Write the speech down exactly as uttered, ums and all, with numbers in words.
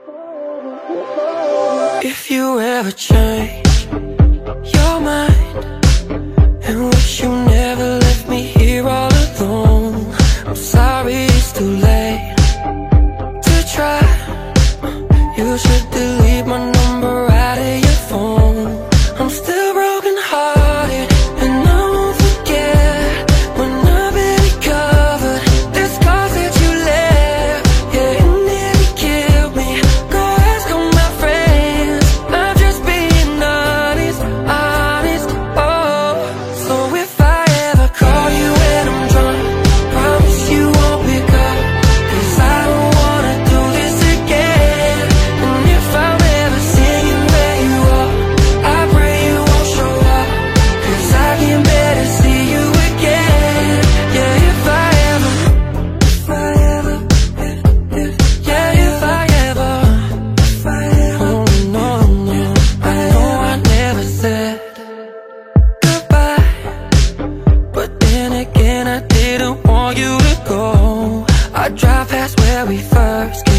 If you ever change your mind and wish you never left me here all alone, I'm sorry it's too late to try. You should delete my number out of your phone. I'm still broken hearted and I won't forget when I barely covered the scars that you left. Yeah, you nearly killed me. Go ask all my friends. I'm just being honest, honest. Oh, so if I ever call you when I'm drunk, promise you won't pick up, 'cause I don't wanna do this again. And if I'm ever seeing where you are, I pray you won't show up, 'cause I can better see you again. Yeah, if I ever, if I ever, yeah, if I ever, if I ever, oh no, no, I know I never said goodbye, but then again I didn't want you to go. I drive past where we first